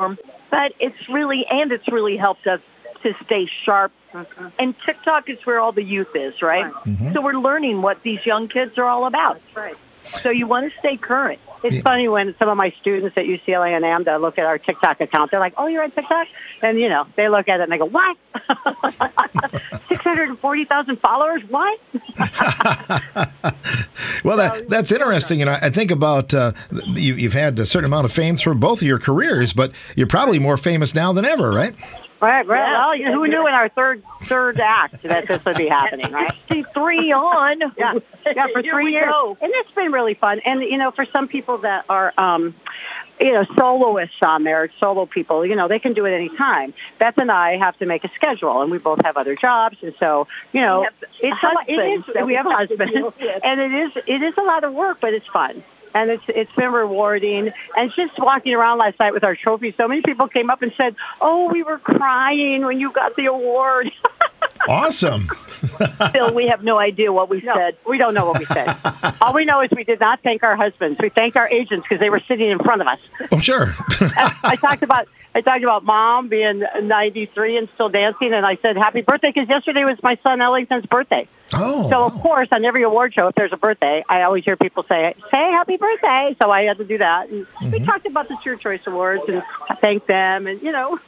platform, but it's really helped us to stay sharp. And TikTok is where all the youth is, right? Mm-hmm. So we're learning what these young kids are all about. That's right. So you want to stay current. It's funny when some of my students at UCLA and AMDA look at our TikTok account. They're like, "Oh, you're on TikTok?" And, they look at it and they go, "What? 640,000 followers? What?" Well, that's interesting. I think about you've had a certain amount of fame through both of your careers, but you're probably more famous now than ever, right? Right. Well, who knew in our third act that this would be happening, right? 63 on. Yeah, for 3 years. And it's been really fun. And, for some people that are, soloists on there, solo people, they can do it any time. Beth and I have to make a schedule, and we both have other jobs. And so, we have husbands, and it is a lot of work, but it's fun. And it's been rewarding. And just walking around last night with our trophy, so many people came up and said, "Oh, we were crying when you got the award." Awesome. Still, we have no idea what we said. We don't know what we said. All we know is we did not thank our husbands. We thanked our agents because they were sitting in front of us. Oh, sure. I talked about Mom being 93 and still dancing, and I said happy birthday because yesterday was my son Ellington's birthday. Oh. So, of course, on every award show, if there's a birthday, I always hear people say happy birthday. So I had to do that. And we talked about the True Choice Awards and thanked them. And,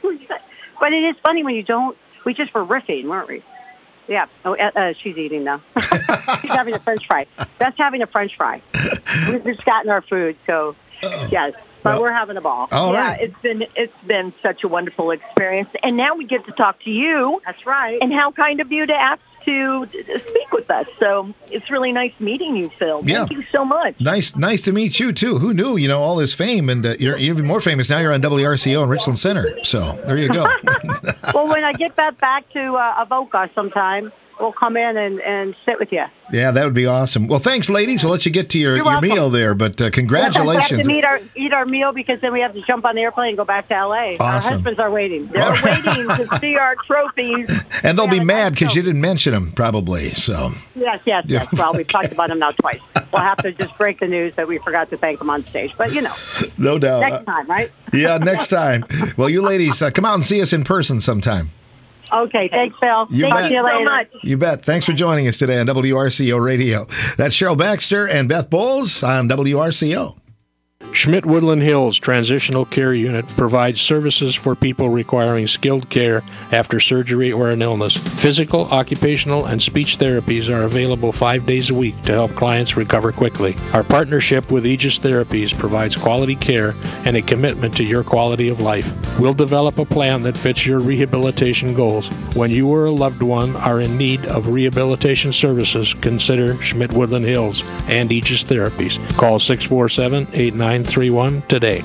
but it is funny when you don't. We just were riffing, weren't we? Yeah. Oh, she's eating now. She's having a French fry. That's having a French fry. We've just gotten our food. So, yes. But we're having a ball. All right. It's been such a wonderful experience. And now we get to talk to you. That's right. And how kind of you to ask to speak with us. So it's really nice meeting you, Phil. Yeah. Thank you so much. Nice to meet you, too. Who knew, all this fame, and you're even more famous now. You're on WRCO in Richland Center. So there you go. Well, when I get back to Avoca sometime, we'll come in and sit with you. Yeah, that would be awesome. Well, thanks, ladies. We'll let you get to your meal there, but congratulations. We have to eat our meal because then we have to jump on the airplane and go back to L.A. Awesome. Our husbands are waiting. They're waiting to see our trophies. And they'll be mad because you didn't mention them, probably. So. Yes. Well, we've talked about them now twice. We'll have to just break the news that we forgot to thank them on stage. But, No doubt. Next time, right? Yeah, next time. Well, you ladies, come out and see us in person sometime. Okay, thanks, Phil. Thank you so much. You bet. Thanks for joining us today on WRCO Radio. That's Cheryl Baxter and Beth Bowles on WRCO. Schmidt Woodland Hills Transitional Care Unit provides services for people requiring skilled care after surgery or an illness. Physical, occupational, and speech therapies are available 5 days a week to help clients recover quickly. Our partnership with Aegis Therapies provides quality care and a commitment to your quality of life. We'll develop a plan that fits your rehabilitation goals. When you or a loved one are in need of rehabilitation services, consider Schmidt Woodland Hills and Aegis Therapies. Call 647-8931 today.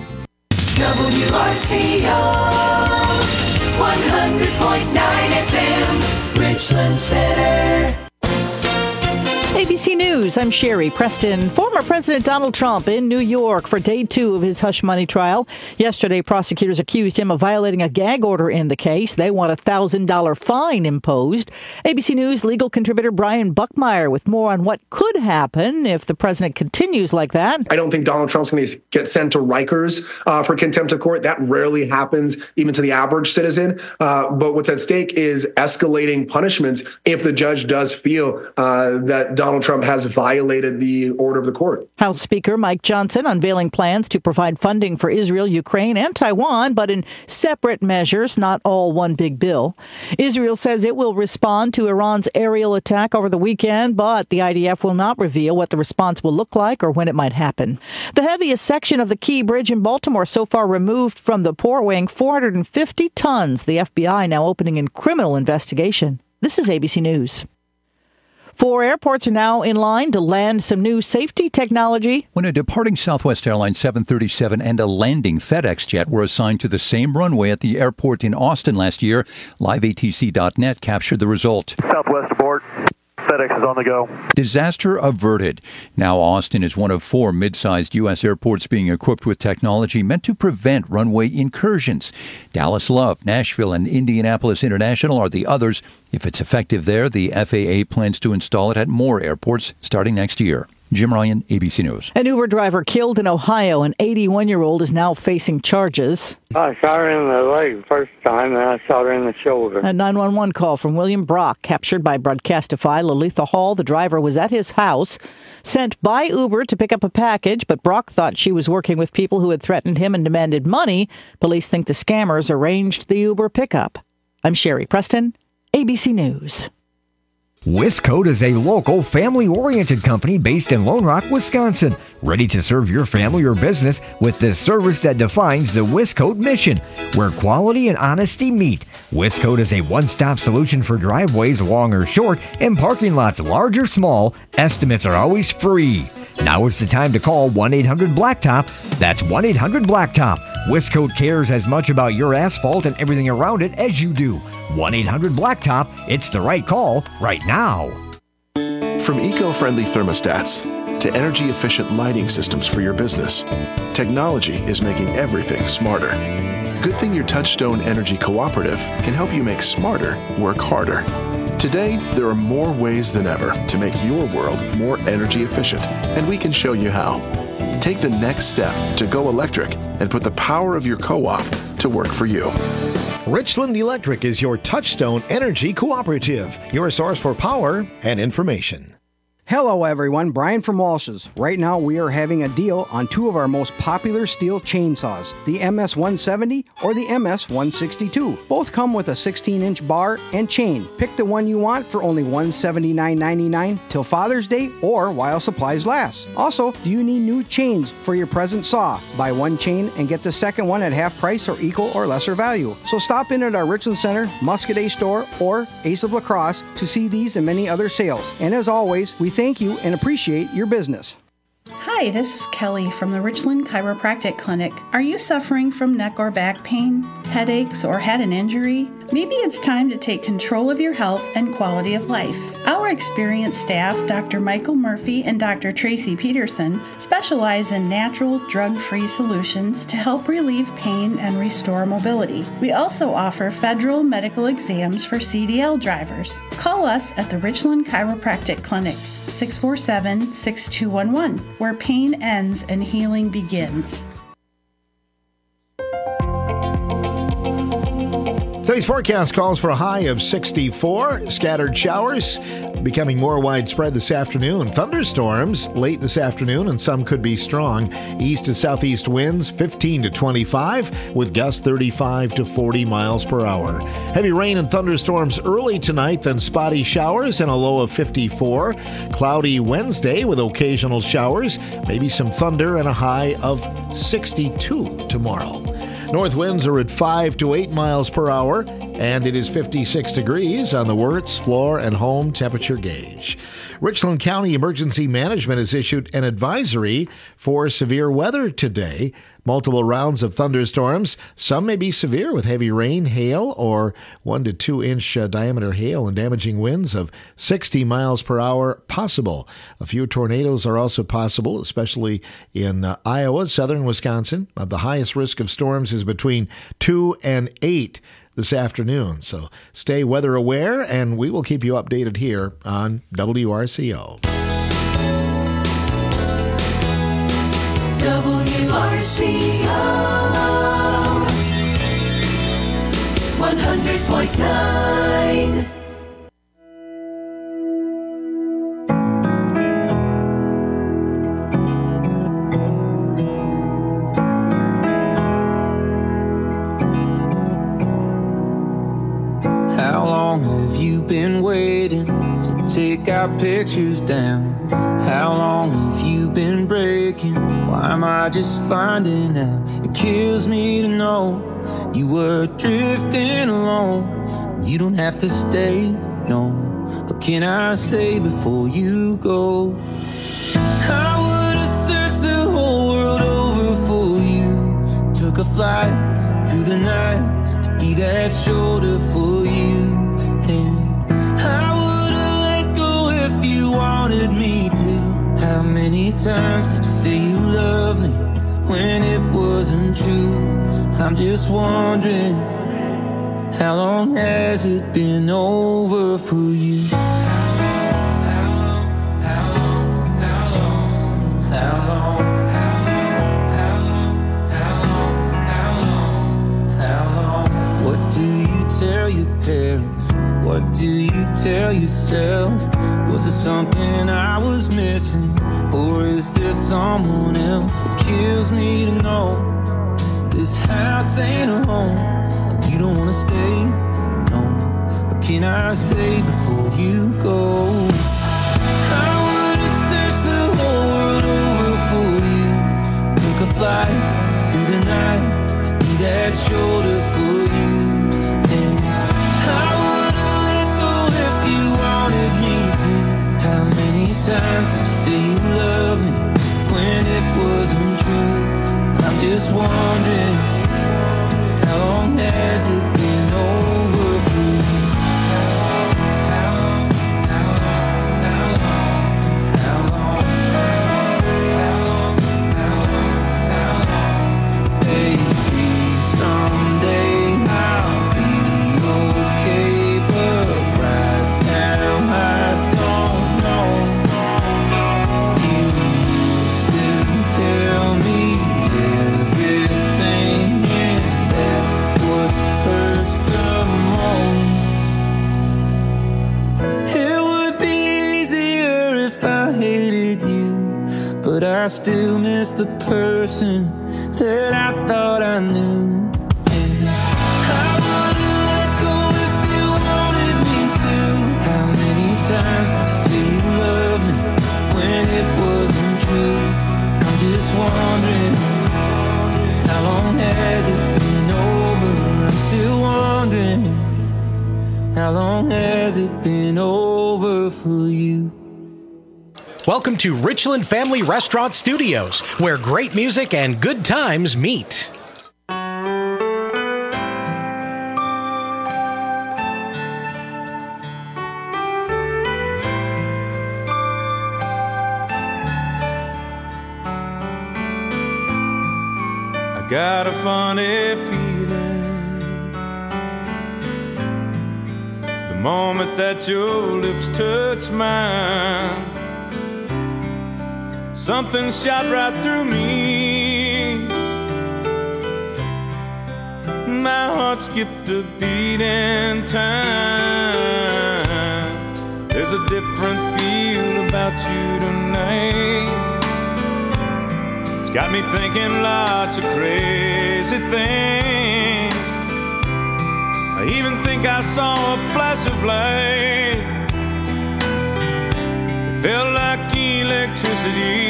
WRCO 100.9 FM, Richland Center. ABC News, I'm Sherry Preston. Former President Donald Trump in New York for day 2 of his hush money trial. Yesterday, prosecutors accused him of violating a gag order in the case. They want a $1,000 fine imposed. ABC News legal contributor Brian Buckmeyer with more on what could happen if the president continues like that. I don't think Donald Trump's going to get sent to Rikers for contempt of court. That rarely happens even to the average citizen. But what's at stake is escalating punishments if the judge does feel that Donald Trump has violated the order of the court. House Speaker Mike Johnson unveiling plans to provide funding for Israel, Ukraine, and Taiwan, but in separate measures, not all one big bill. Israel says it will respond to Iran's aerial attack over the weekend, but the IDF will not reveal what the response will look like or when it might happen. The heaviest section of the Key Bridge in Baltimore so far removed from the port, weighing 450 tons. The FBI now opening a criminal investigation. This is ABC News. 4 airports are now in line to land some new safety technology. When a departing Southwest Airlines 737 and a landing FedEx jet were assigned to the same runway at the airport in Austin last year, LiveATC.net captured the result. Southwest aboard. FedEx is on the go. Disaster averted. Now Austin is one of 4 mid-sized U.S. airports being equipped with technology meant to prevent runway incursions. Dallas Love, Nashville, and Indianapolis International are the others. If it's effective there, the FAA plans to install it at more airports starting next year. Jim Ryan, ABC News. An Uber driver killed in Ohio. An 81-year-old is now facing charges. I shot her in the leg first time, and I shot her in the shoulder. A 911 call from William Brock, captured by Broadcastify. Lalitha Hall, the driver, was at his house, sent by Uber to pick up a package, but Brock thought she was working with people who had threatened him and demanded money. Police think the scammers arranged the Uber pickup. I'm Sherry Preston, ABC News. Wiscoat is a local, family-oriented company based in Lone Rock, Wisconsin, ready to serve your family or business with the service that defines the Wiscoat mission, where quality and honesty meet. Wiscoat is a one-stop solution for driveways, long or short, and parking lots, large or small. Estimates are always free. Now is the time to call 1-800-BLACKTOP. That's 1-800-BLACKTOP. Wiscoat cares as much about your asphalt and everything around it as you do. 1-800-BLACKTOP. It's the right call right now. From eco-friendly thermostats to energy-efficient lighting systems for your business, technology is making everything smarter. Good thing your Touchstone Energy Cooperative can help you make smarter work harder. Today, there are more ways than ever to make your world more energy efficient, and we can show you how. Take the next step to go electric and put the power of your co-op to work for you. Richland Electric is your Touchstone Energy Cooperative, your source for power and information. Hello everyone, Brian from Walsh's. Right now we are having a deal on two of our most popular Stihl chainsaws, the MS-170 or the MS-162. Both come with a 16-inch bar and chain. Pick the one you want for only $179.99 till Father's Day or while supplies last. Also, do you need new chains for your present saw? Buy one chain and get the second one at half price or equal or lesser value. So stop in at our Richland Center, Muscadet store, or Ace of La Crosse to see these and many other sales. And as always, we thank you and appreciate your business. Hi, this is Kelly from the Richland Chiropractic Clinic. Are you suffering from neck or back pain, headaches, or had an injury? Maybe it's time to take control of your health and quality of life. Our experienced staff, Dr. Michael Murphy and Dr. Tracy Peterson, specialize in natural, drug-free solutions to help relieve pain and restore mobility. We also offer federal medical exams for CDL drivers. Call us at the Richland Chiropractic Clinic, 647-6211, where pain ends and healing begins. Today's forecast calls for a high of 64. Scattered showers becoming more widespread this afternoon. Thunderstorms late this afternoon, and some could be strong. East to southeast winds 15 to 25 with gusts 35 to 40 miles per hour. Heavy rain and thunderstorms early tonight, then spotty showers and a low of 54. Cloudy Wednesday with occasional showers, maybe some thunder and a high of 62 tomorrow. North winds are at 5 to 8 miles per hour, and it is 56 degrees on the Wirtz floor and home temperature gauge. Richland County Emergency Management has issued an advisory for severe weather today. Multiple rounds of thunderstorms. Some may be severe with heavy rain, hail, or 1 to 2 inch diameter hail and damaging winds of 60 miles per hour possible. A few tornadoes are also possible, especially in Iowa, southern Wisconsin. The highest risk of storms is between 2 and 8 this afternoon. So stay weather aware, and we will keep you updated here on WRCO. WRCO 100.9. How long have you been waiting to take our pictures down? How long have you been breaking? Why am I just finding out? It kills me to know you were drifting alone. You don't have to stay, no. What can I say before you go? I would have searched the whole world over for you. Took a flight through the night to be that shoulder for you. And I would have let go if you wanted me to. How many times did you say you loved me when it wasn't true? I'm just wondering, how long has it been over for you? How long? tell your parents? What do you tell yourself? Was it something I was missing? Or is there someone else? It kills me to know this house ain't a home, and you don't wanna stay, no. But can I say before you go, I would've searched the whole world over for you. Took a flight through the night to be that shoulder for you. And I would've let go if you wanted me to. How many times did you say you loved me when it wasn't true? I'm just wondering, how long has it been over for you? But I still miss the person that I thought I knew. And I would've let go if you wanted me to. How many times did you say you loved me when it wasn't true? I'm just wondering, how long has it been over? I'm still wondering, how long has it been over for you? Welcome to Richland Family Restaurant Studios, where great music and good times meet. I got a funny feeling the moment that your lips touch mine. Something shot right through me. My heart skipped a beat in time. There's a different feel about you tonight. It's got me thinking lots of crazy things. I even think I saw a flash of light. It felt like electricity.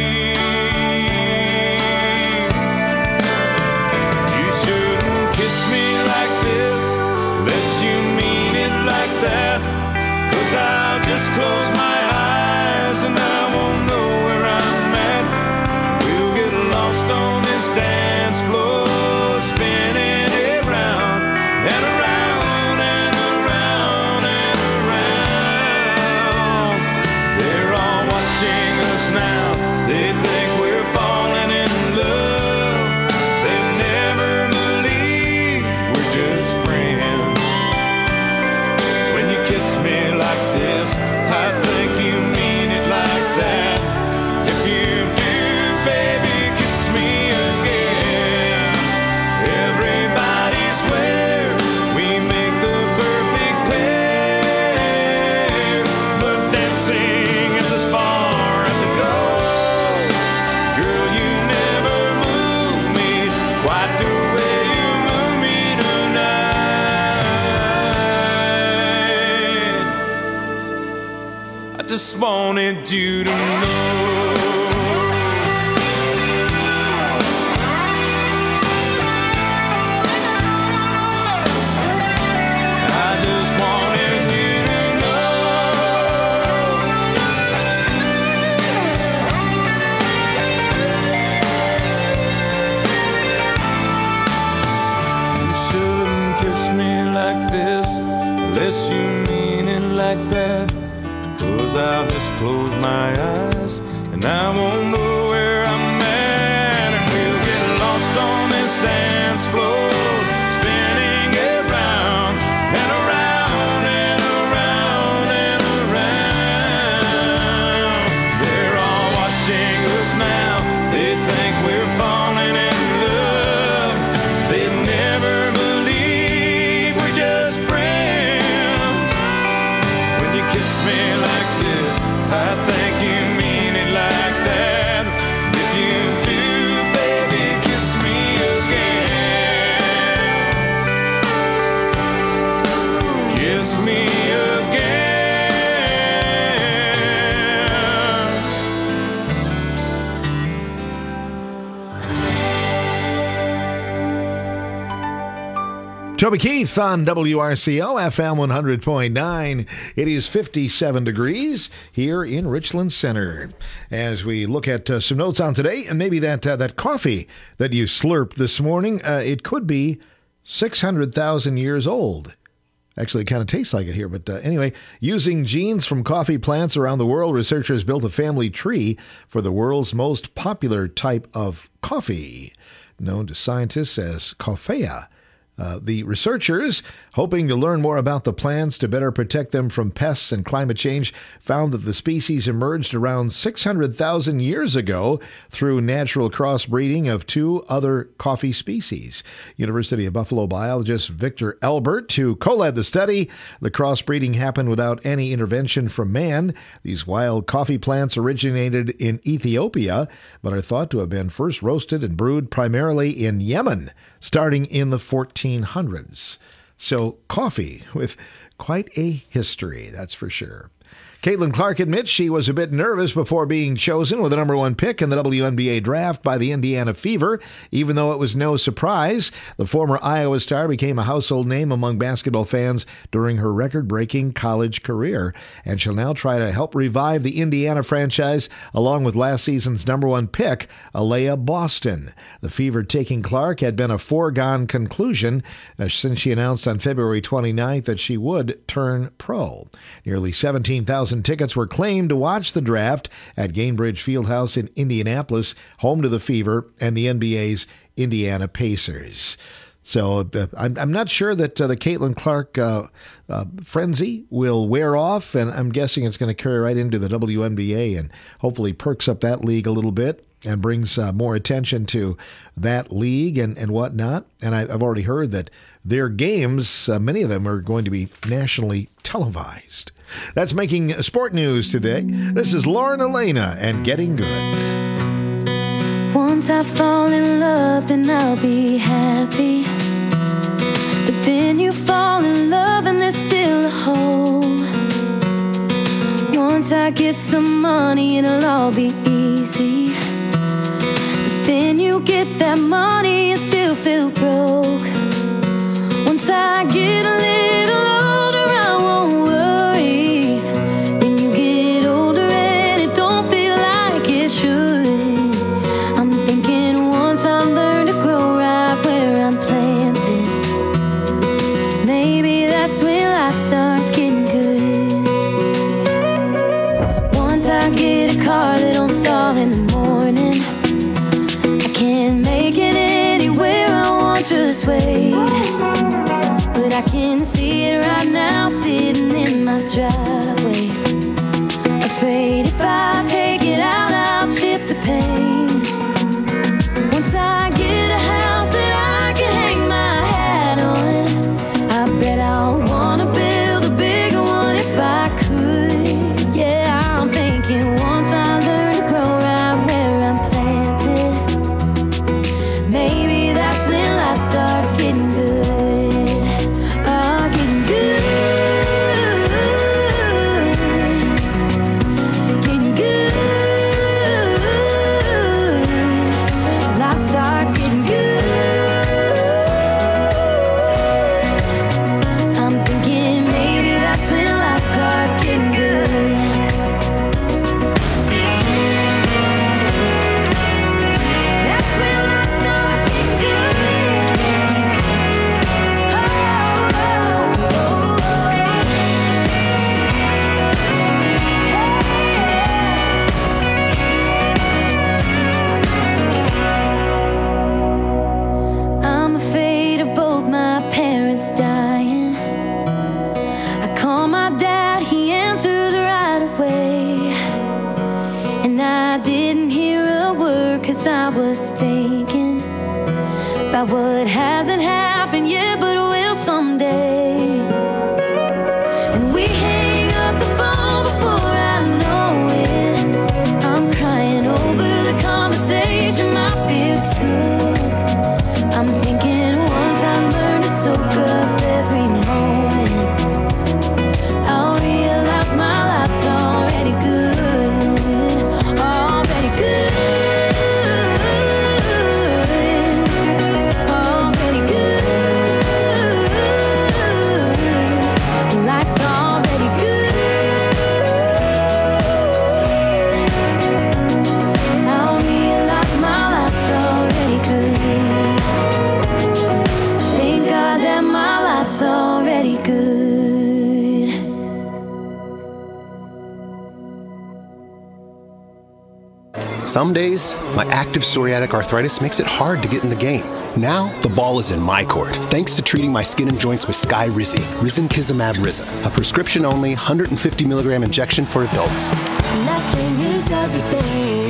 You shouldn't kiss me like this unless you mean it like that. 'Cause I'll just close my eyes and I won't know where I'm at. We'll get lost on this dance floor, spinning around and around and around and around. They're all watching us now. They think we're falling in love. They never believe we're just friends. When you kiss me like this, I think you mean it like that. If you do, baby, kiss me again. Everybody swears we make the perfect pair, but dancing is as far as it goes. Girl, you never move me quite the way you move me tonight. I just wanted you to know. I just wanted you to know. You shouldn't kiss me like this unless you mean it like that. 'Cause I'll just close my eyes and I won't know where I'm at. And we'll get lost on this dance floor, spinning around and around and around and around. They're all watching us now. They think we're falling in love. They never believe we're just Toby Keith on WRCO FM 100.9. It is 57 degrees here in Richland Center. As we look at some notes on today, and maybe that coffee that you slurped this morning, it could be 600,000 years old. Actually, it kind of tastes like it here, but anyway, using genes from coffee plants around the world, researchers built a family tree for the world's most popular type of coffee, known to scientists as coffea. The researchers, hoping to learn more about the plants to better protect them from pests and climate change, found that the species emerged around 600,000 years ago through natural crossbreeding of two other coffee species. University of Buffalo biologist Victor Elbert, who co-led the study, the crossbreeding happened without any intervention from man. These wild coffee plants originated in Ethiopia, but are thought to have been first roasted and brewed primarily in Yemen, starting in the 1400s. So coffee with quite a history, that's for sure. Caitlin Clark admits she was a bit nervous before being chosen with the number one pick in the WNBA draft by the Indiana Fever, even though it was no surprise. The former Iowa star became a household name among basketball fans during her record-breaking college career, and she'll now try to help revive the Indiana franchise along with last season's number one pick, Alea Boston. The Fever taking Clark had been a foregone conclusion since she announced on February 29th that she would turn pro. Nearly 17,000 tickets were claimed to watch the draft at Gainbridge Fieldhouse in Indianapolis, home to the Fever and the NBA's Indiana Pacers. So I'm not sure that the Caitlin Clark frenzy will wear off, and I'm guessing it's going to carry right into the WNBA and hopefully perks up that league a little bit and brings more attention to that league and whatnot. And I've already heard that their games, many of them are going to be nationally televised. That's making sport news today. This is Lauren Elena and Getting Good. Once I fall in love, then I'll be happy. But then you fall in love and there's still a hole. Once I get some money, it'll all be easy. But then you get that money and still feel broke. Once I get a little older, I won't worry. Then you get older and it don't feel like it should. I'm thinking once I learn to grow right where I'm planted, maybe that's when life starts getting good. Once I get a car that don't stall in the morning, I can't make it anywhere I want, just wait. But I can see it right now, sitting in my driveway. Afraid if I take it out, I'll chip the pain. Once I get a house that I can hang my hat on, I bet I'll wanna build a bigger one if I could. Yeah, I'm thinking once I learn to grow right where I'm planted, maybe that's when life starts getting good. I was thinking about what hasn't happened yet, but will someday. And we hang up the phone before I know it. I'm crying over the conversation my fear took. I'm thinking once I learn to soak up every moment, I'll realize my life's already good, already good. Oh, Some days, my active psoriatic arthritis makes it hard to get in the game. Now, the ball is in my court, thanks to treating my skin and joints with Skyrizi, Risankizumab Riza, a prescription-only 150 milligram injection for adults. Nothing is everything.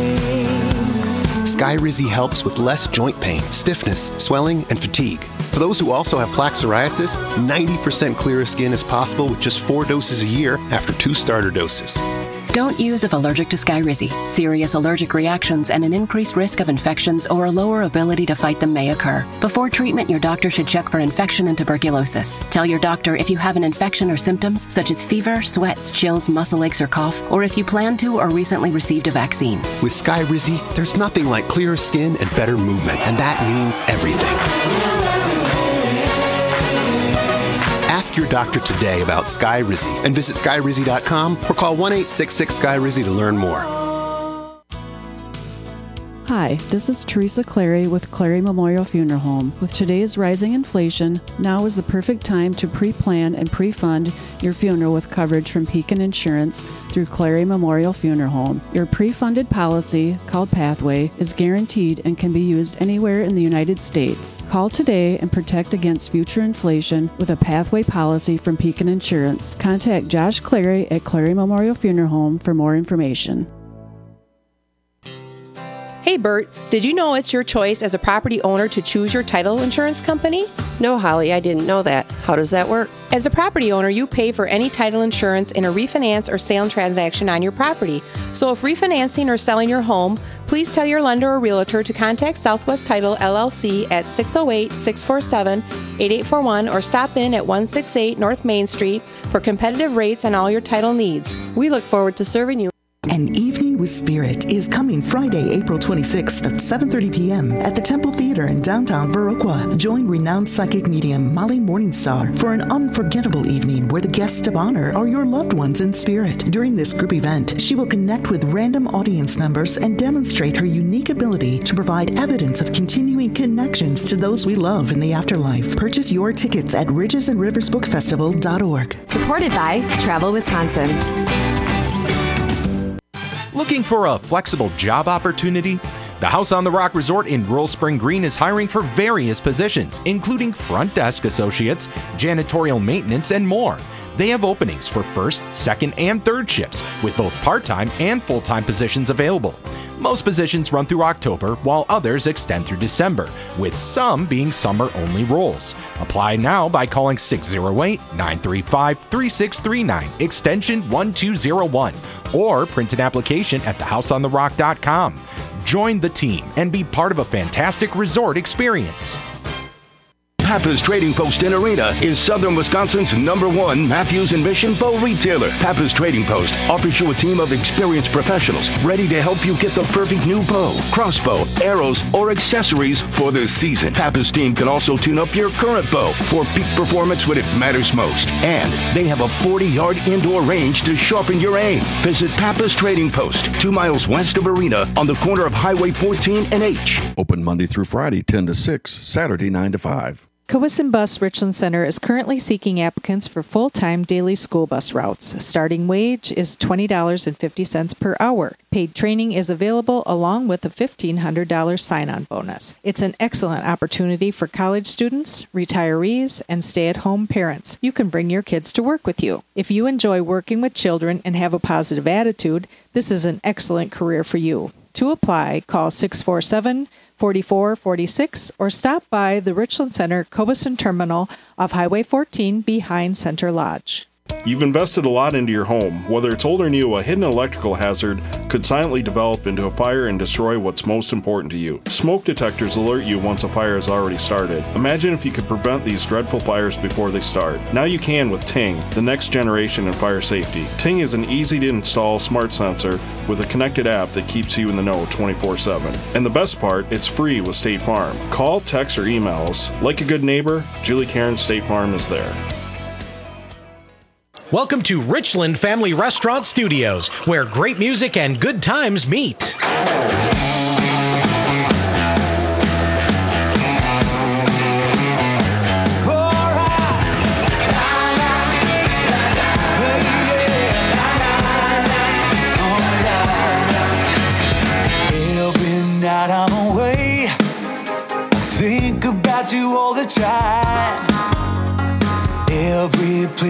Skyrizi helps with less joint pain, stiffness, swelling, and fatigue. For those who also have plaque psoriasis, 90% clearer skin is possible with just 4 doses a year after 2 starter doses. Don't use if allergic to Skyrizi. Serious allergic reactions and an increased risk of infections or a lower ability to fight them may occur. Before treatment, your doctor should check for infection and tuberculosis. Tell your doctor if you have an infection or symptoms such as fever, sweats, chills, muscle aches, or cough, or if you plan to or recently received a vaccine. With Skyrizi, there's nothing like clearer skin and better movement, and that means everything. Ask your doctor today about Skyrizi and visit Skyrizi.com or call 1-866-SKYRIZI to learn more. Hi, this is Teresa Clary with Clary Memorial Funeral Home. With today's rising inflation, now is the perfect time to pre-plan and pre-fund your funeral with coverage from Pekin Insurance through Clary Memorial Funeral Home. Your pre-funded policy, called Pathway, is guaranteed and can be used anywhere in the United States. Call today and protect against future inflation with a Pathway policy from Pekin Insurance. Contact Josh Clary at Clary Memorial Funeral Home for more information. Hey Bert, did you know it's your choice as a property owner to choose your title insurance company? No, Holly, I didn't know that. How does that work? As a property owner, you pay for any title insurance in a refinance or sale transaction on your property. So if refinancing or selling your home, please tell your lender or realtor to contact Southwest Title LLC at 608-647-8841 or stop in at 168 North Main Street for competitive rates on all your title needs. We look forward to serving you. An Evening with Spirit is coming Friday, April 26th at 7:30 p.m. at the Temple Theater in downtown Viroqua. Join renowned psychic medium Molly Morningstar for an unforgettable evening where the guests of honor are your loved ones in spirit. During this group event, she will connect with random audience members and demonstrate her unique ability to provide evidence of continuing connections to those we love in the afterlife. Purchase your tickets at ridgesandriversbookfestival.org. Supported by Travel Wisconsin. Looking for a flexible job opportunity? The House on the Rock Resort in Rural Spring Green is hiring for various positions, including front desk associates, janitorial maintenance, and more. They have openings for first, second, and third shifts, with both part-time and full-time positions available. Most positions run through October, while others extend through December, with some being summer-only roles. Apply now by calling 608-935-3639, extension 1201, or print an application at thehouseontherock.com. Join the team and be part of a fantastic resort experience. Pappas Trading Post in Arena is Southern Wisconsin's #1 Matthews and Mission bow retailer. Pappas Trading Post offers you a team of experienced professionals ready to help you get the perfect new bow, crossbow, arrows, or accessories for the season. Pappas team can also tune up your current bow for peak performance when it matters most. And they have a 40-yard indoor range to sharpen your aim. Visit Pappas Trading Post, 2 miles west of Arena on the corner of Highway 14 and H. Open Monday through Friday, 10 to 6, Saturday, 9 to 5. Cowisin Bus Richland Center is currently seeking applicants for full-time daily school bus routes. Starting wage is $20.50 per hour. Paid training is available along with a $1,500 sign-on bonus. It's an excellent opportunity for college students, retirees, and stay-at-home parents. You can bring your kids to work with you. If you enjoy working with children and have a positive attitude, this is an excellent career for you. To apply, call 647-4446 or stop by the Richland Center Cowisin Terminal off Highway 14 behind Center Lodge. You've invested a lot into your home. Whether it's old or new, a hidden electrical hazard could silently develop into a fire and destroy what's most important to you. Smoke detectors alert you once a fire has already started. Imagine if you could prevent these dreadful fires before they start. Now you can with Ting, the next generation in fire safety. Ting is an easy-to-install smart sensor with a connected app that keeps you in the know 24/7. And the best part, it's free with State Farm. Call, text, or email us. Like a good neighbor, Julie Cairns State Farm is there. Welcome to Richland Family Restaurant Studios, where great music and good times meet.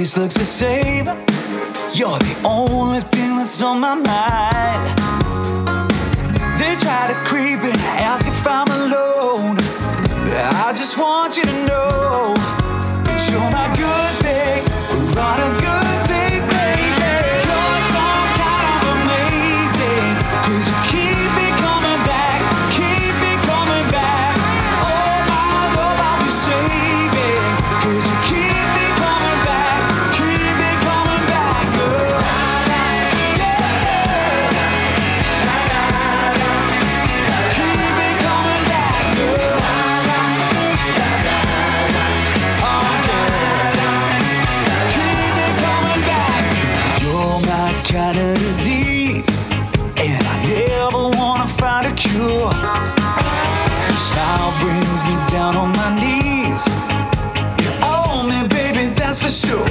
face looks the same. You're the only thing that's on my mind. They try to creep in, ask if I'm alone. I just want you to know that you're my good thing. We're on a good thing, baby. You're some kind of amazing, 'cause you keep me coming back, keep me coming back. Oh my love, I'll be saving, 'cause you keep me coming back, keep me coming back, girl. Keep me coming back, girl. Kind of disease, and I never wanna find a cure. Your smile brings me down on my knees. You own me, baby, that's for sure.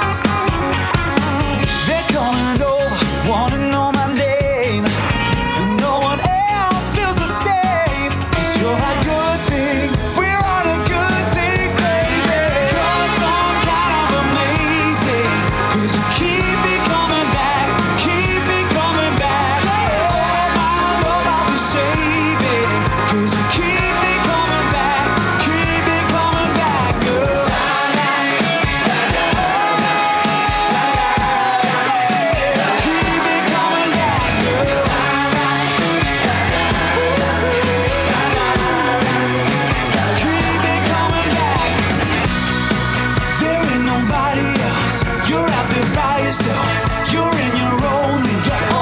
They're coming over, wanna know my name, and no one else feels the same. 'Cause you're my good thing, we're on a good thing, baby. You're some kind of amazing, 'cause you keep me coming back, keep me coming back. Oh my love, I'll be saving, 'cause you keep me coming back, keep me coming back, girl. Keep me coming back, girl. Keep me coming back. There ain't nobody else. You're out there by yourself. You're in your only.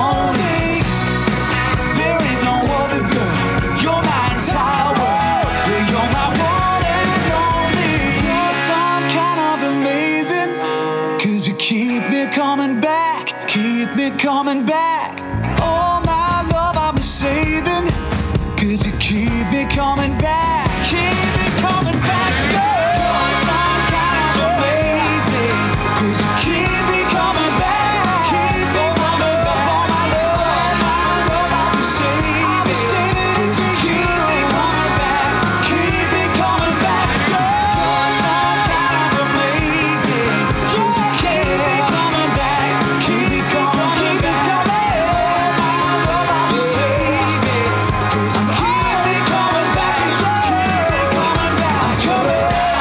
There ain't no other girl. You're my entire world. Yeah, you're my one and only. You're some kind of amazing, 'cause you keep me coming back, keep me coming back. Oh my love, I'll be saving, 'cause you keep me coming back, keep me coming back, girl. You're some kind of amazing, 'cause you keep me coming back, keep me coming back. Oh my love, I'll be saving, 'cause you keep me coming back, keep me coming back, girl. You're some kind of amazing, 'cause you keep me coming back, keep me coming back. Oh my love, I'll be saving, 'cause you keep me coming back, keep me coming back, girl.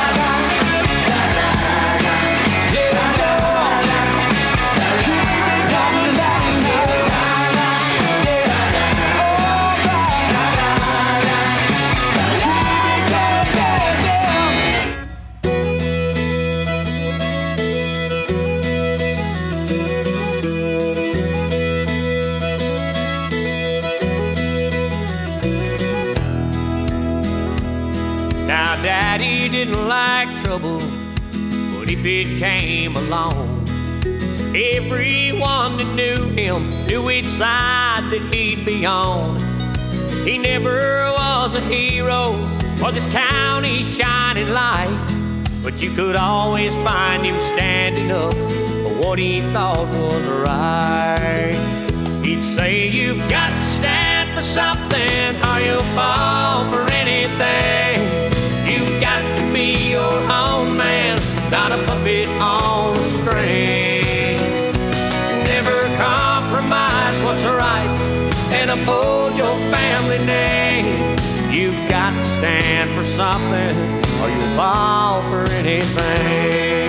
Now, Daddy didn't like trouble, but if it came along, everyone that knew him knew which side that he'd be on. He never was a hero or this county's shining light, but you could always find him standing up for what he thought was right. He'd say, "You've got to stand for something or you'll fall for anything. You've got to be your own man, not a puppet on a string. Never compromise what's right and uphold your family name. You've got to stand for something or you'll fall for anything."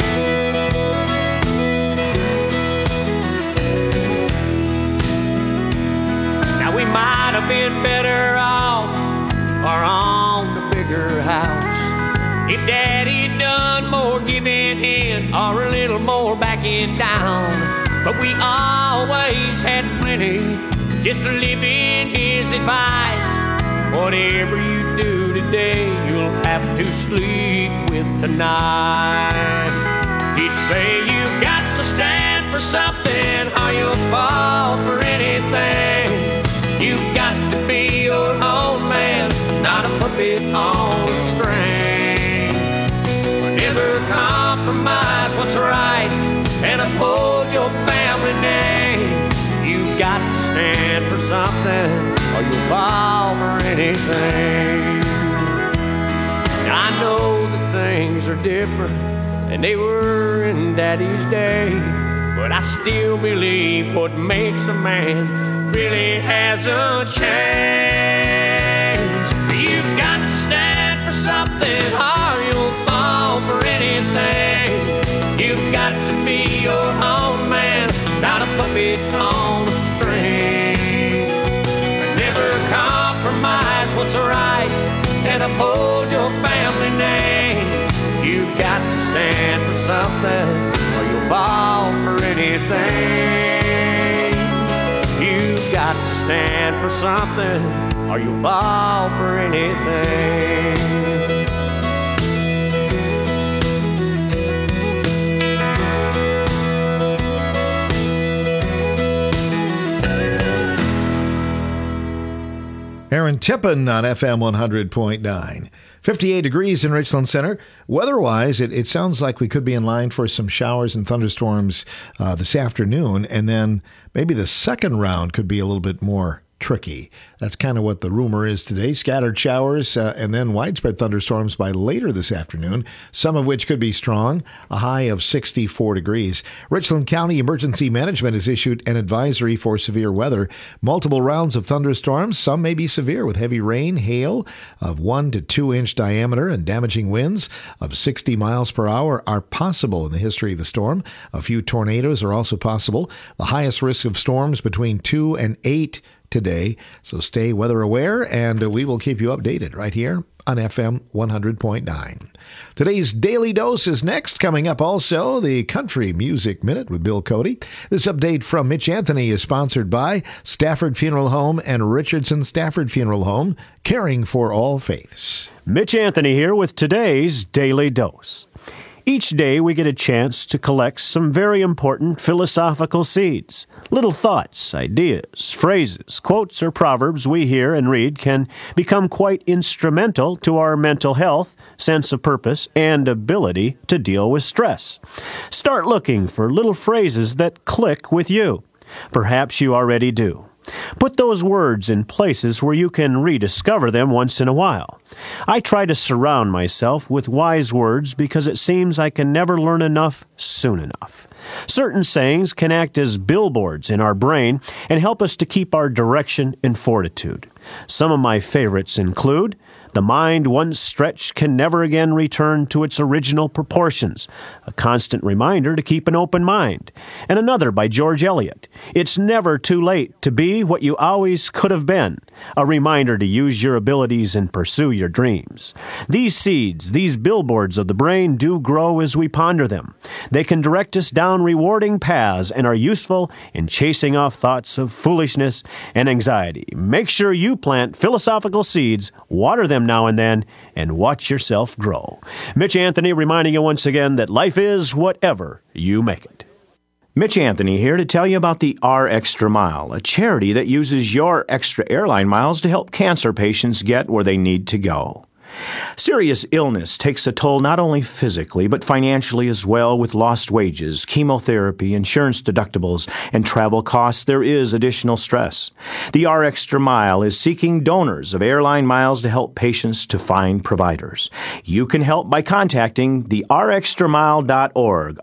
Now we might have been better off or on a bigger house if Daddy'd done more giving in or a little more backing down. But we always had plenty just to live in his advice. Whatever you do today, you'll have to sleep with tonight. He'd say, "You've got to stand for something or you'll fall for anything. You've got to be your own man, not a puppet on a string. Never compromise what's right and uphold your family name. You've got to stand for something or you'll fall for anything." I know that things are different than they were in Daddy's day. But I still believe what makes a man really hasn't changed. You've got to stand for something or you'll fall for anything. You've got to be your own man, not a puppet on a string. Never compromise what's right and uphold your family name. You've got to stand for something or you'll fall for anything. You've got to stand for something or you'll fall for anything. Aaron Tippin on FM 100.9. 58 degrees in Richland Center. Weather-wise, it sounds like we could be in line for some showers and thunderstorms this afternoon, and then maybe the second round could be a little bit more tricky. That's kind of what the rumor is today. Scattered showers and then widespread thunderstorms by later this afternoon, some of which could be strong, a high of 64 degrees. Richland County Emergency Management has issued an advisory for severe weather. Multiple rounds of thunderstorms, some may be severe with heavy rain, hail of 1 to 2 inch diameter, and damaging winds of 60 miles per hour are possible in the history of the storm. A few tornadoes are also possible. The highest risk of storms between 2 and 8 today. So stay weather aware, and we will keep you updated right here on FM 100.9. Today's Daily Dose is next. Coming up also, the Country Music Minute with Bill Cody. This update from Mitch Anthony is sponsored by Stafford Funeral Home and Richardson Stafford Funeral Home, caring for all faiths. Mitch Anthony here with today's Daily Dose. Each day we get a chance to collect some very important philosophical seeds. Little thoughts, ideas, phrases, quotes, or proverbs we hear and read can become quite instrumental to our mental health, sense of purpose, and ability to deal with stress. Start looking for little phrases that click with you. Perhaps you already do. Put those words in places where you can rediscover them once in a while. I try to surround myself with wise words because it seems I can never learn enough soon enough. Certain sayings can act as billboards in our brain and help us to keep our direction and fortitude. Some of my favorites include, "The mind once stretched can never again return to its original proportions," a constant reminder to keep an open mind. And another by George Eliot, "It's never too late to be what you always could have been," a reminder to use your abilities and pursue your dreams. These seeds, these billboards of the brain do grow as we ponder them. They can direct us down rewarding paths and are useful in chasing off thoughts of foolishness and anxiety. Make sure you plant philosophical seeds, water them now and then, and watch yourself grow. Mitch Anthony reminding you once again that life is whatever you make it. Mitch Anthony here to tell you about the R Extra Mile, a charity that uses your extra airline miles to help cancer patients get where they need to go. Serious illness takes a toll not only physically, but financially as well. With lost wages, chemotherapy, insurance deductibles, and travel costs, there is additional stress. The R Extra Mile is seeking donors of airline miles to help patients to find providers. You can help by contacting the rxtramile.org,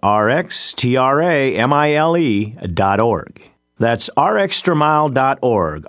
rxtramile.org. That's rxtramile.org,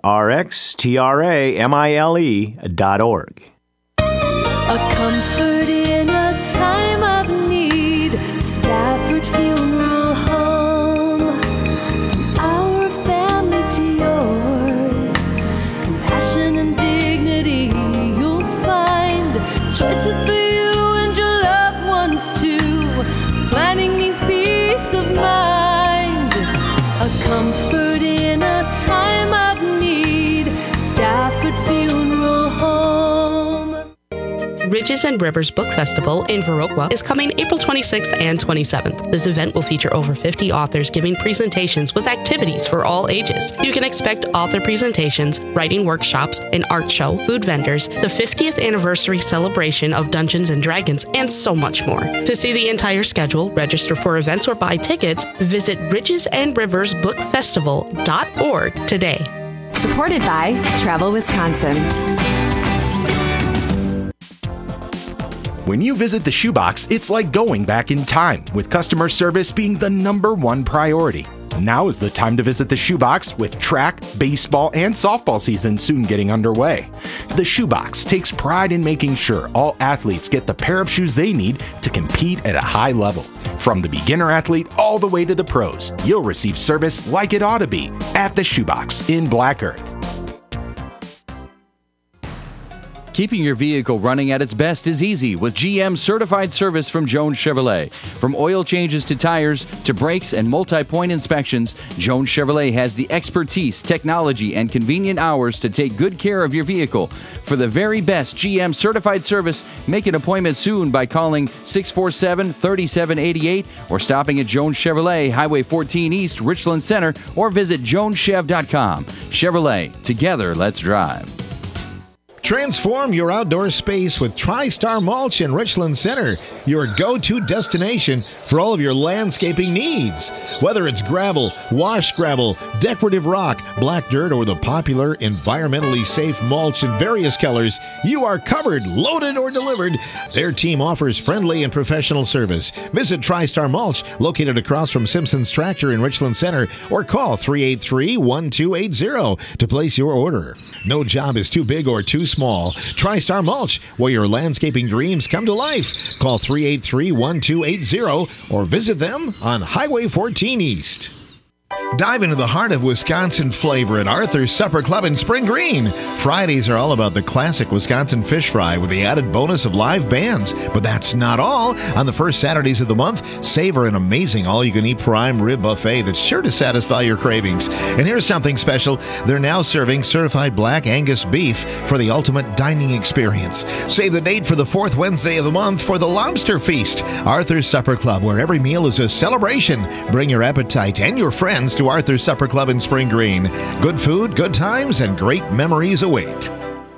rxtramile.org. A comfort in a time of need. Stafford Funeral Home. From our family to yours. Compassion and dignity you'll find. Choices for you and your loved ones too. Planning means peace of mind. A comfort in a time of need. Stafford Funeral Home. Ridges and Rivers Book Festival in Viroqua is coming April 26th and 27th. This event will feature over 50 authors giving presentations with activities for all ages. You can expect author presentations, writing workshops, an art show, food vendors, the 50th anniversary celebration of Dungeons & Dragons, and so much more. To see the entire schedule, register for events, or buy tickets, visit ridgesandriversbookfestival.org today. Supported by Travel Wisconsin. When you visit the Shoebox, it's like going back in time, with customer service being the #1 priority. Now is the time to visit the Shoebox, with track, baseball, and softball season soon getting underway. The Shoebox takes pride in making sure all athletes get the pair of shoes they need to compete at a high level. From the beginner athlete all the way to the pros, you'll receive service like it ought to be at the Shoebox in Black Earth. Keeping your vehicle running at its best is easy with GM certified service from Jones Chevrolet. From oil changes to tires to brakes and multi-point inspections, Jones Chevrolet has the expertise, technology, and convenient hours to take good care of your vehicle. For the very best GM certified service, make an appointment soon by calling 647-3788 or stopping at Jones Chevrolet, Highway 14 East, Richland Center, or visit joneschev.com. Chevrolet, together let's drive. Transform your outdoor space with TriStar Mulch in Richland Center, your go-to destination for all of your landscaping needs. Whether it's gravel, wash gravel, decorative rock, black dirt, or the popular environmentally safe mulch in various colors, you are covered, loaded, or delivered. Their team offers friendly and professional service. Visit TriStar Mulch, located across from Simpson's Tractor in Richland Center, or call 383-1280 to place your order. No job is too big or too small. TriStar Mulch, where your landscaping dreams come to life. Call 383-1280 or visit them on Highway 14 East. Dive into the heart of Wisconsin flavor at Arthur's Supper Club in Spring Green. Fridays are all about the classic Wisconsin fish fry with the added bonus of live bands. But that's not all. On the first Saturdays of the month, savor an amazing all-you-can-eat prime rib buffet that's sure to satisfy your cravings. And here's something special. They're now serving certified black Angus beef for the ultimate dining experience. Save the date for the fourth Wednesday of the month for the Lobster Feast. Arthur's Supper Club, where every meal is a celebration. Bring your appetite and your friends to Arthur's Supper Club in Spring Green. Good food, good times, and great memories await.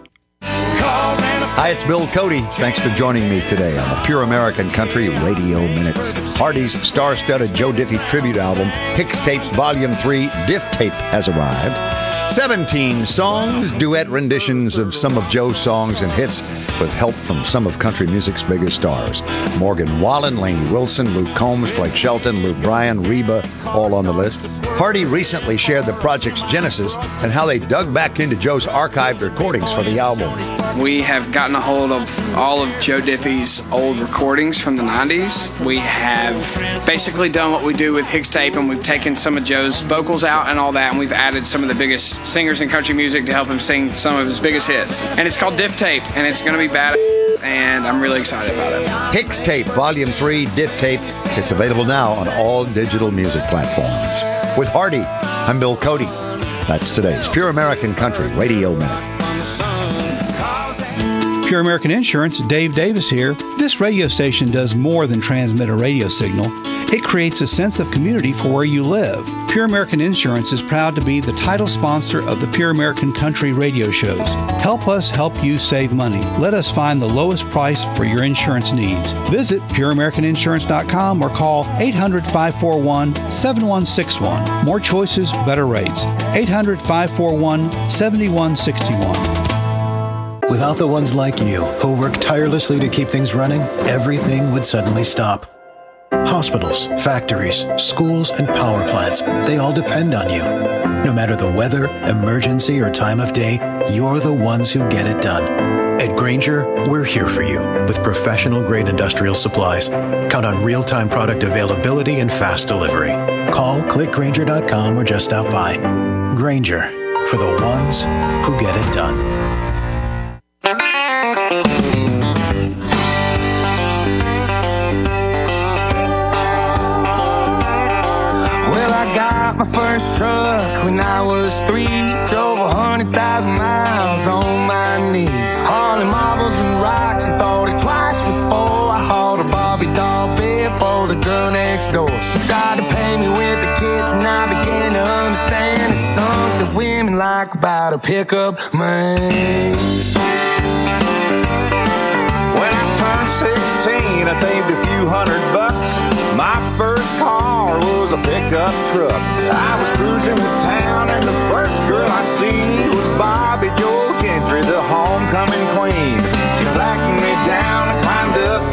Hi, it's Bill Cody. Thanks for joining me today on the Pure American Country Radio Minutes. Hardy's star-studded Joe Diffie tribute album, Hicks Tapes Volume 3, Diff Tape, has arrived. 17 songs, duet renditions of some of Joe's songs and hits with help from some of country music's biggest stars. Morgan Wallen, Lainey Wilson, Luke Combs, Blake Shelton, Luke Bryan, Reba, all on the list. Hardy recently shared the project's genesis and how they dug back into Joe's archived recordings for the album. We have gotten a hold of all of Joe Diffie's old recordings from the 90s. We have basically done what we do with Hicks Tape, and we've taken some of Joe's vocals out and all that, and we've added some of the biggest singers in country music to help him sing some of his biggest hits. And it's called Diff Tape, and it's going to be bad, and I'm really excited about it. Hicks Tape Volume 3, Diff Tape. It's available now on all digital music platforms. With Hardy, I'm Bill Cody. That's today's Pure American Country Radio Minute. Pure American Insurance, Dave Davis here. This radio station does more than transmit a radio signal. It creates a sense of community for where you live. Pure American Insurance is proud to be the title sponsor of the Pure American Country radio shows. Help us help you save money. Let us find the lowest price for your insurance needs. Visit pureamericaninsurance.com or call 800-541-7161. More choices, better rates. 800-541-7161. Without the ones like you, who work tirelessly to keep things running, everything would suddenly stop. Hospitals, factories, schools, and power plants, they all depend on you. No matter the weather, emergency, or time of day, you're the ones who get it done. At Grainger, we're here for you with professional-grade industrial supplies. Count on real-time product availability and fast delivery. Call, clickgrainger.com, or just stop by. Grainger, for the ones who get it done. My first truck when I was 3, drove 100,000 miles on my knees, hauling marbles and rocks, and thought it twice before I hauled a Barbie doll bed for the girl next door. She tried to pay me with a kiss, and I began to understand there's something women like about a pickup man. When I turned 16, I saved a few $100. My first car was a pickup truck. I was cruising the town, and the first girl I seen was Bobby Joe Gentry, the homecoming queen. She flagged me down and climbed up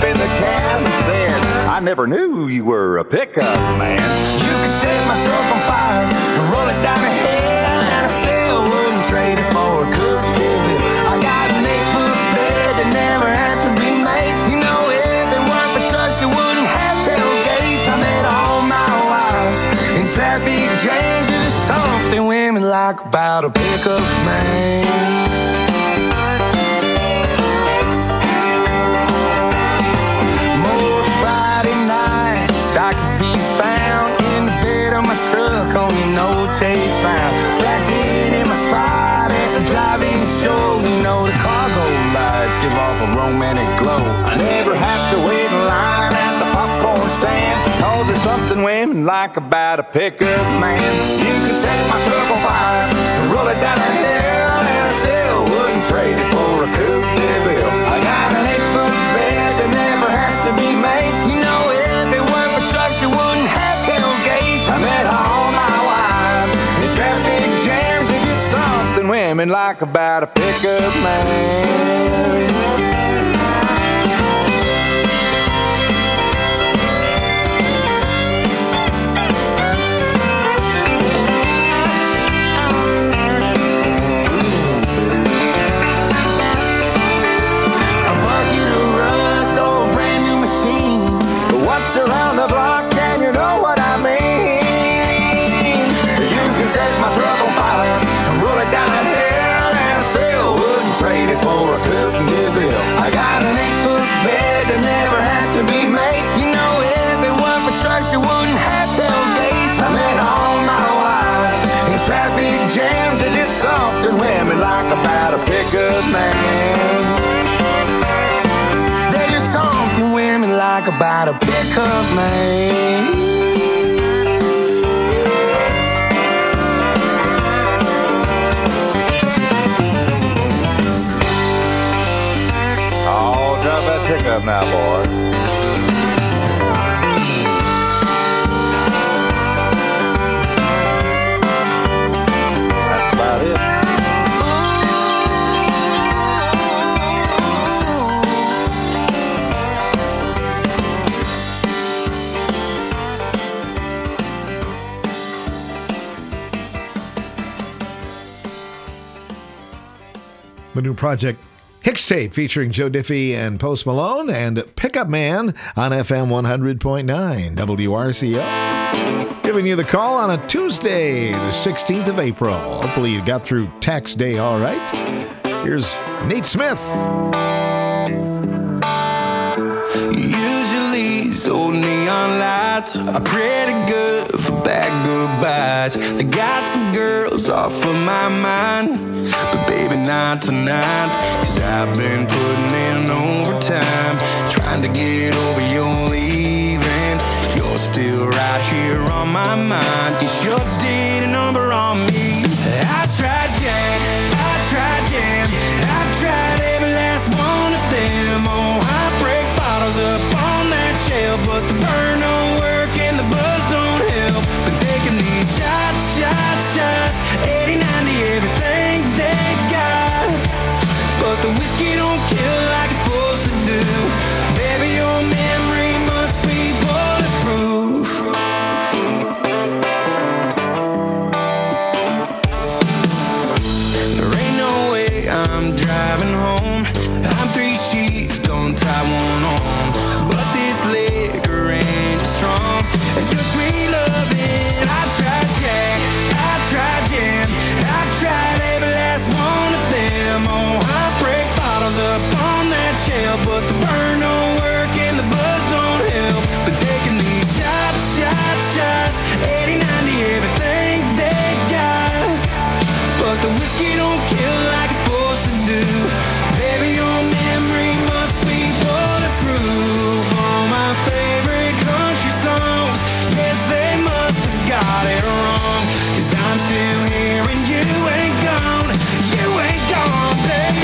never knew you were a pickup man. You could set my truck on fire and roll it down the hill, and I still wouldn't trade it for a coupe de ville. I got an 8-foot bed that never has to be made. You know, if it weren't for trucks, it wouldn't have tailgates. I met all my wives in traffic jams. There's just something women like about a pickup man. I could be found in the bed of my truck on the no-chase line, blacking in my spot at the drive-in show. You know, the cargo lights give off a romantic glow. I never have to wait in line at the popcorn stand, 'cause there's something women like about a pickup man. You can set my truck on fire and roll it down the hill, and I still wouldn't trade it for a coupe de ville. I got an 8-foot bed that never has to be made. You know, trucks, you wouldn't have tailgates. I met all my wives in traffic jams. There's just something women like about a pickup man. A bucket of rust, oh, a brand new machine. What's around the block, and you know what I mean. You can set my truck on fire and roll it down the hill, and I still wouldn't trade it for a coupe de ville. I got an 8-foot bed that never has to be made. You know, if it weren't for trucks, you wouldn't have tailgates. I met all my wives in traffic jams. There's just something women like about a pickup man. Something women like about a pickup man. Oh, drive that pickup now, boys. That's about it. The new project Hixtape featuring Joe Diffie and Post Malone and Pickup Man on FM 100.9 WRCO. Giving you the call on a Tuesday, the 16th of April. Hopefully you got through tax day all right. Here's Nate Smith. Usually these old neon lights are pretty good for bad goodbyes. They got some girls off of my mind, but baby not tonight. 'Cause I've been putting in overtime, trying to get over your leaving. You're still right here on my mind. You sure did a number on me. I tried Jack, I tried Jam, I've tried every last one of them. Oh, I break bottles up on that shelf, but the burn don't work and the buzz don't help. Been taking these shots, 80, 90, everything they've got, but the whiskey don't kill like it's supposed to do. Baby, your memory must be bulletproof. There ain't no way I'm driving home. I'm 3 sheets, don't tie one on, but this liquor ain't strong. It's your sweet loving. I tried Jack, I tried Jam, I've tried every last one of them. Oh, I break bottles up on that shelf, but the burn don't work and the buzz don't help. Been taking these shots, 80, 90, everything they've got, but the whiskey don't kill like it's supposed to do. Baby, your memory must be bulletproof. All my favorite country songs, yes, they must have got it wrong. 'Cause I'm still here and you ain't gone, baby.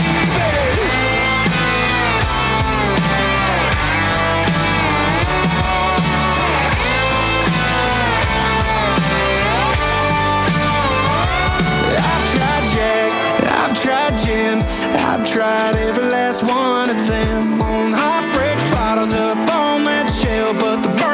I've tried Jack, I've tried Jim, I've tried every last one of them. On heartbreak bottles up on that shelf, but the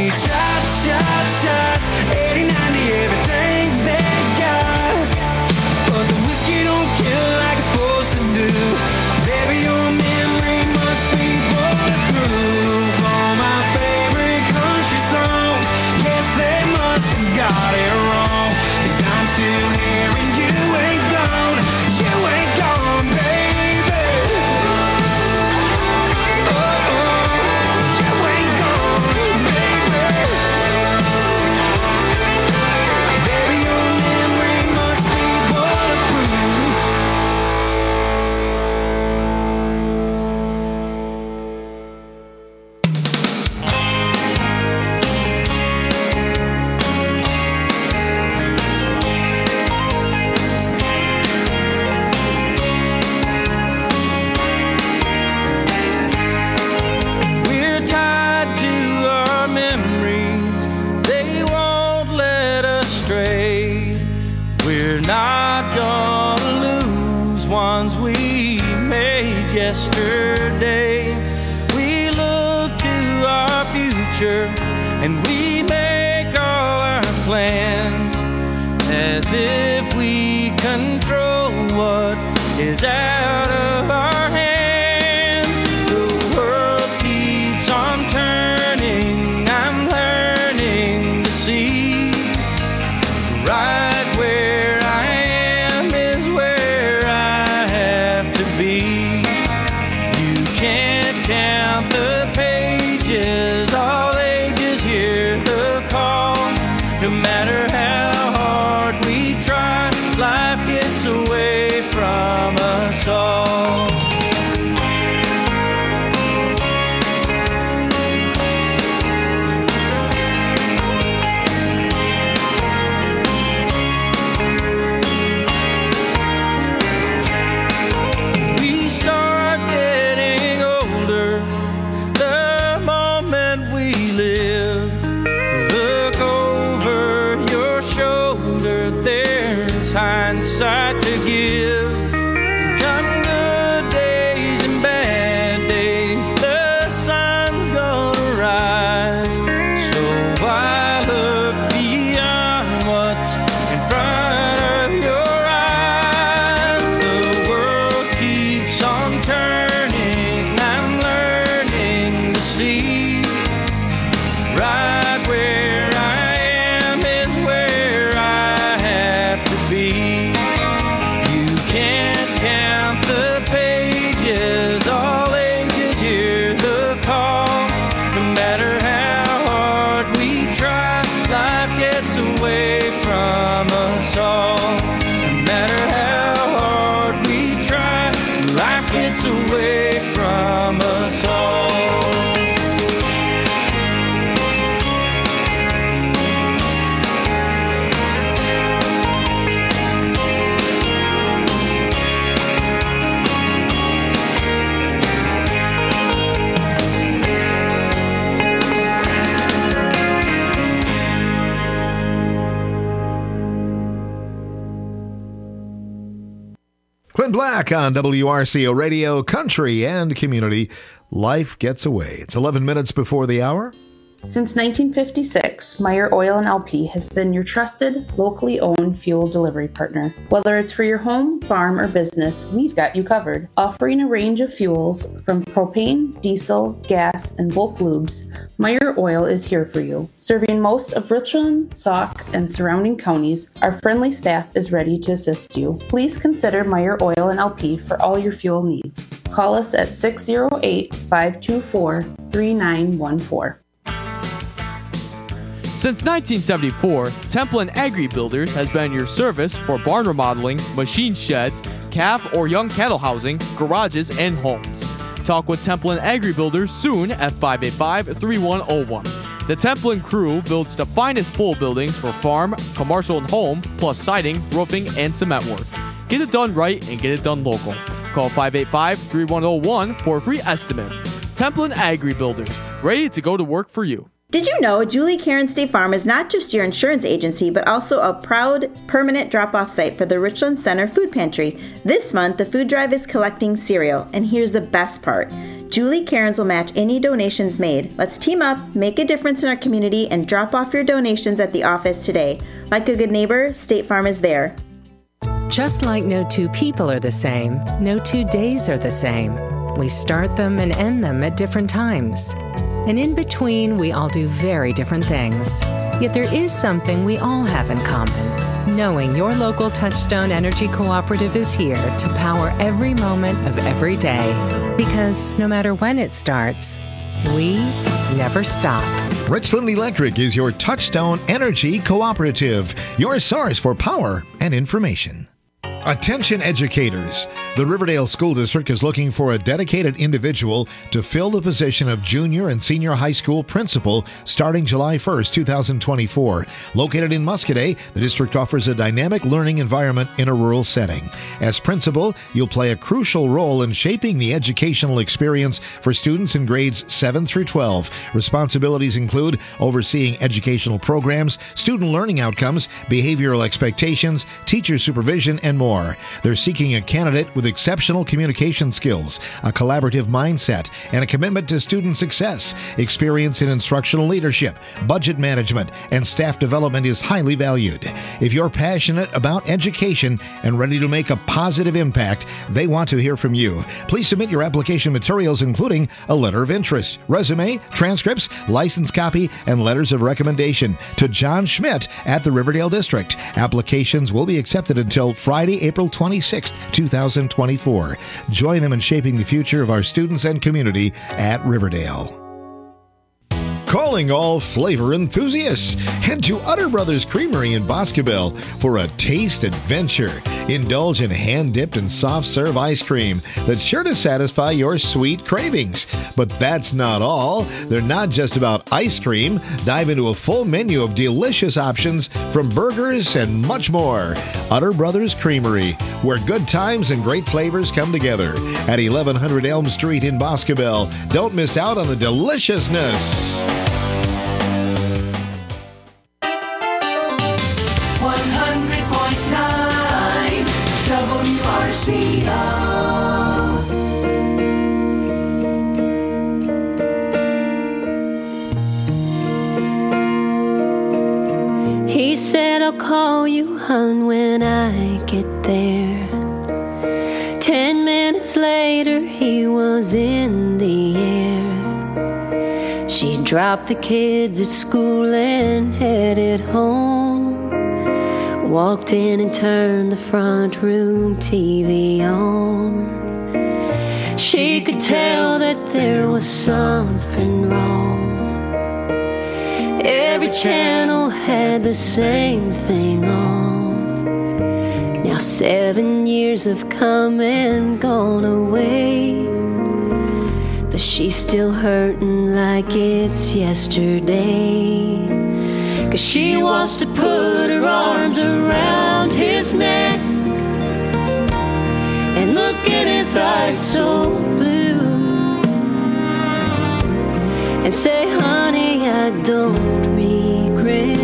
me shots, shots, shots, 80, 90, everything they've got. But the whiskey don't kill like it's supposed to do. Baby, your memory must be bulletproof. All my favorite country songs, yes, they must have got it wrong. 'Cause I'm still here and you ain't gone. You ain't gone, baby. Oh, you ain't gone, baby. Baby, your memory must be bulletproof. We're tied to our memories, they won't let us stray. We're not gonna lose ones we made yesterday. We look to our future and we make all our plans as if we control what is out of our hands. The world keeps on turning, I'm learning to see. Right where I am is where I have to be. You can't count the pages, all ages hear the call. No matter how hard we try, life gets away from us all. We start getting older the moment we live. Look over your shoulder, there's hindsight to give. Come good days and bad days, the sun's gonna rise. So I look beyond what's in front of your eyes. The world keeps on turning, I'm learning to see. Right where I am is where I have to be. You can't count the pages, all ages hear the call. No matter how hard we try, life gets away from us all. No matter how hard we try, life gets away from us all. Clint Black on WRCO Radio, Country and Community. Life gets away. It's 11 minutes before the hour. Since 1956, Meyer Oil and LP has been your trusted, locally owned fuel delivery partner. Whether it's for your home, farm, or business, we've got you covered. Offering a range of fuels from propane, diesel, gas, and bulk lubes, Meyer Oil is here for you. Serving most of Richland, Sauk, and surrounding counties, our friendly staff is ready to assist you. Please consider Meyer Oil and LP for all your fuel needs. Call us at 608-524-3914. Since 1974, Templin Agri Builders has been your service for barn remodeling, machine sheds, calf or young cattle housing, garages, and homes. Talk with Templin Agri Builders soon at 585-3101. The Templin crew builds the finest pole buildings for farm, commercial, and home, plus siding, roofing, and cement work. Get it done right and get it done local. Call 585-3101 for a free estimate. Templin Agri Builders, ready to go to work for you. Did you know Julie Karen State Farm is not just your insurance agency, but also a proud permanent drop-off site for the Richland Center Food Pantry? This month, the food drive is collecting cereal, and here's the best part. Julie Cairns will match any donations made. Let's team up, make a difference in our community, and drop off your donations at the office today. Like a good neighbor, State Farm is there. Just like no two people are the same, no 2 days are the same. We start them and end them at different times. And in between, we all do very different things. Yet there is something we all have in common. Knowing your local Touchstone Energy Cooperative is here to power every moment of every day. Because no matter when it starts, we never stop. Richland Electric is your Touchstone Energy Cooperative, your source for power and information. Attention educators. The Riverdale School District is looking for a dedicated individual to fill the position of junior and senior high school principal starting July 1st, 2024. Located in Muscoda, the district offers a dynamic learning environment in a rural setting. As principal, you'll play a crucial role in shaping the educational experience for students in grades 7 through 12. Responsibilities include overseeing educational programs, student learning outcomes, behavioral expectations, teacher supervision, and more. They're seeking a candidate with exceptional communication skills, a collaborative mindset, and a commitment to student success. Experience in instructional leadership, budget management, and staff development is highly valued. If you're passionate about education and ready to make a positive impact, they want to hear from you. Please submit your application materials, including a letter of interest, resume, transcripts, license copy, and letters of recommendation to John Schmidt at the Riverdale District. Applications will be accepted until Friday, April 26, 2024. Join them in shaping the future of our students and community at Riverdale. Calling all flavor enthusiasts. Head to Utter Brothers Creamery in Boscobel for a taste adventure. Indulge in hand-dipped and soft-serve ice cream that's sure to satisfy your sweet cravings. But that's not all. They're not just about ice cream. Dive into a full menu of delicious options from burgers and much more. Utter Brothers Creamery, where good times and great flavors come together. At 1100 Elm Street in Boscobel. Don't miss out on the deliciousness. 100.9 WRCO. He said, I'll call you, hon, when I get there. 10 minutes later, he was in the air. She dropped the kids at school and headed home. Walked in and turned the front room TV on. She could tell that there was something wrong. Every channel had the same thing on. Now 7 years have come and gone away, but she's still hurting like it's yesterday. 'Cause she wants to put her arms around his neck and look in his eyes so blue and say, honey, I don't regret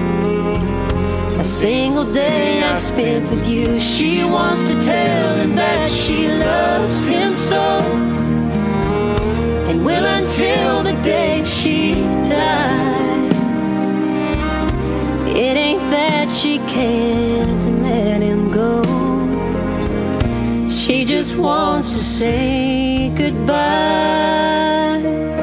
a single day I spent with you. She wants to tell him that she loves him so, and will until the day she dies. It ain't that she can't let him go, she just wants to say goodbye.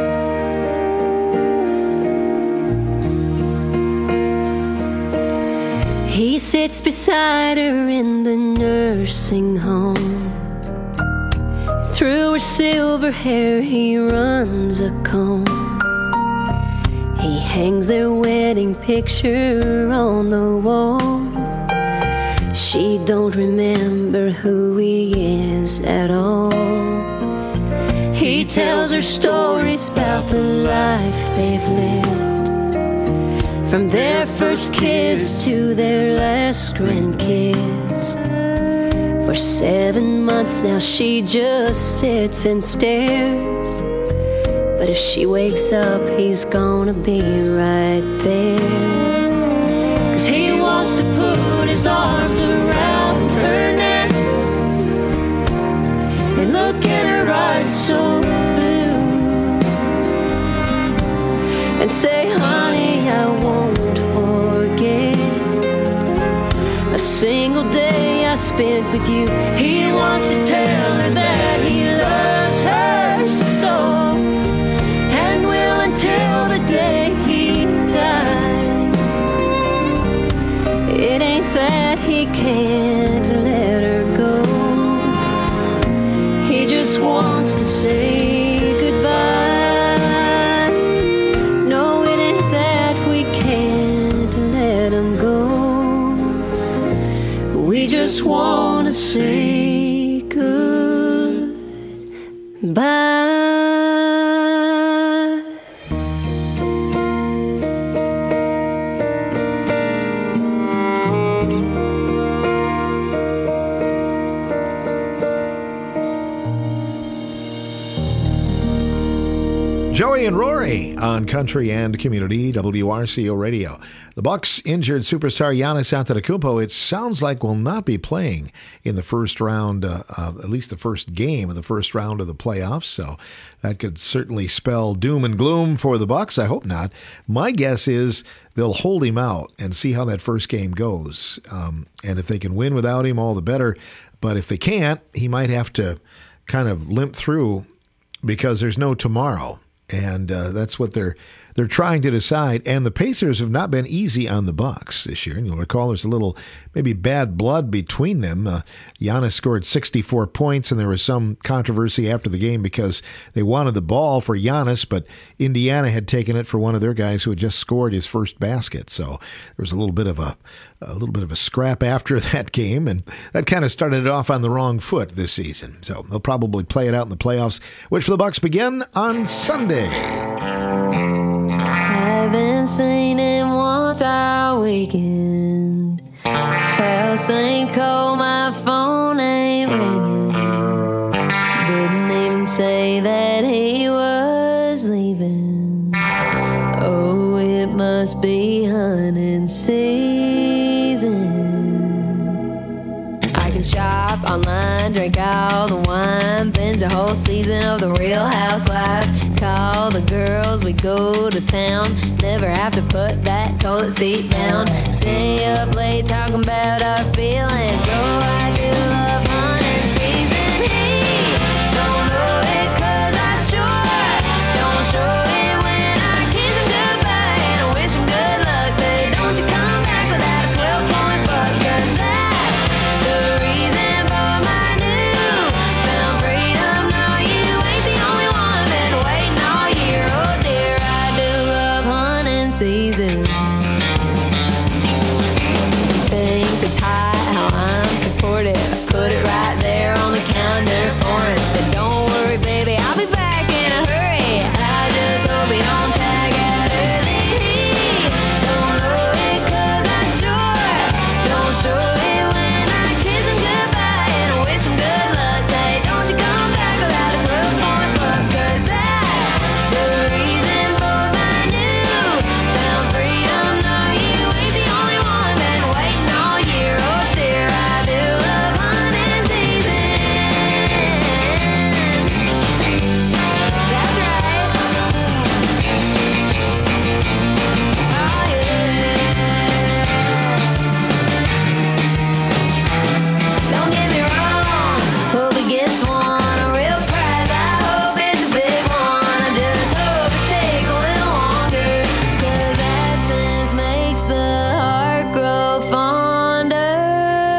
He sits beside her in the nursing home. Through her silver hair he runs a comb. He hangs their wedding picture on the wall. She don't remember who he is at all. He tells her stories about the life they've lived, from their first kiss to their last grandkids. For 7 months now she just sits and stares, but if she wakes up he's gonna be right there. 'Cause he wants to put his arms around her neck and look in her eyes so blue and say, honey, I won't forget a single day I spent with you. He wants to tell her that he loves her so, and will until the day he dies. It ain't that he can't let her go, he just wants to say goodbye. No, it ain't that we can't let him go, we just want to say goodbye. Joey and Rory on Country and Community WRCO Radio. The Bucks injured superstar Giannis Antetokounmpo, it sounds like, will not be playing in the first round, at least the first game of the first round of the playoffs. So that could certainly spell doom and gloom for the Bucks. I hope not. My guess is they'll hold him out and see how that first game goes. And if they can win without him, all the better. But if they can't, he might have to kind of limp through because there's no tomorrow. And that's what they're trying to decide. And the Pacers have not been easy on the Bucks this year. And you'll recall there's a little maybe bad blood between them. Giannis scored 64 points, and there was some controversy after the game because they wanted the ball for Giannis, but Indiana had taken it for one of their guys who had just scored his first basket. So there was a little bit of a scrap after that game, and that kind of started it off on the wrong foot this season. So they'll probably play it out in the playoffs, which for the Bucks begin on Sunday. Haven't seen him once all weekend. House ain't cold, my phone ain't ringing. Didn't even say that he was leaving. Oh, it must be hunting season. I can shop online, drink all the wine, binge a whole season of The Real Housewives, call the girls, we go to town, never have to put that toilet seat down, stay up late talking about our feelings. Oh, I do love hunting season. He don't know it 'cause I sure don't show it when I kiss him goodbye and I wish him good luck. Say, don't you come back without a 12-point buck, 'cause that's the reason for my newfound freedom. No, you ain't the only one been waiting all year. Oh dear, I do love hunting season. Things are tight, how I'm supported. I put it right there on the calendar for him. Said, don't worry, baby, I'll be back in a hurry. I just hope he don't tag out early. He don't know it 'cause I sure don't show it when I kiss him goodbye and I wish him good luck. Say, don't you come back without a 12-point buck, 'cause that's the reason for my newfound freedom. No, you ain't the only one been waiting all year. Oh dear, I do love hunting season. That's right. Oh yeah. Don't get me wrong, hope he gets one, a real prize. I hope it's a big one. I just hope it takes a little longer, 'cause absence makes the heart grow fonder.